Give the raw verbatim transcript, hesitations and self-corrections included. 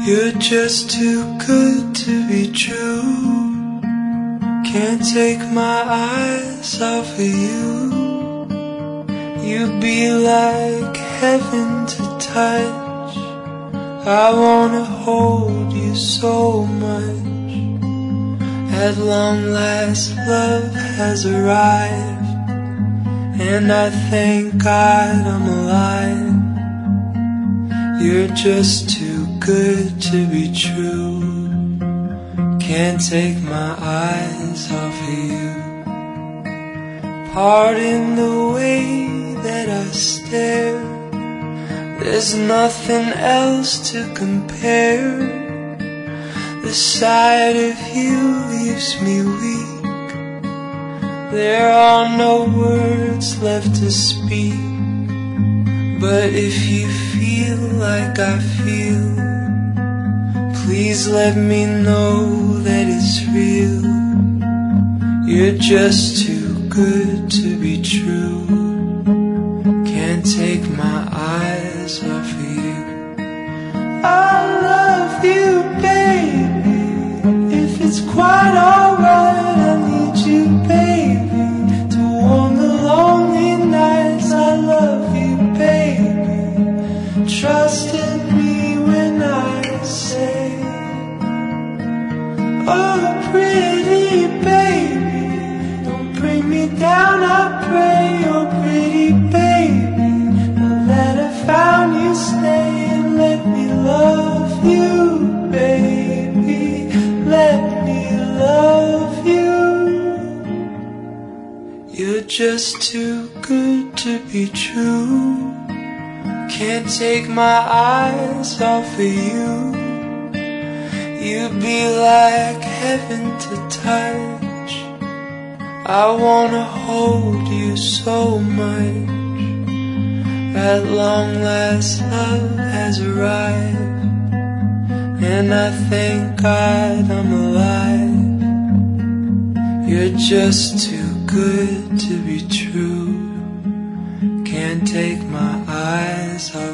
You're just too good to be true. Can't take my eyes off of you. You'd be like heaven to touch. I wanna hold you so much. At long last love has arrived, and I thank God I'm alive. You're just too good to be true. Can't take my eyes off of you. Pardon the way that I stare. There's nothing else to compare. The sight of you leaves me weak. There are no words left to speak. But if you feel like I feel, please let me know that it's real. You're just too good to be true. Can't take my eyes off of you. I love you, baby. If it's quite alright, I need you, baby, to warm the lonely nights. I love you, baby. Trust in me when I say, oh, pretty baby, don't bring me down, I pray. Oh, pretty baby, now that I found you, stay and let me love you, baby. Let me love you. You're just too good to be true. Can't take my eyes off of you. You'd be like heaven to touch. I wanna hold you so much. At long last love has arrived, and I thank God I'm alive. You're just too good to be true. Can't take my eyes off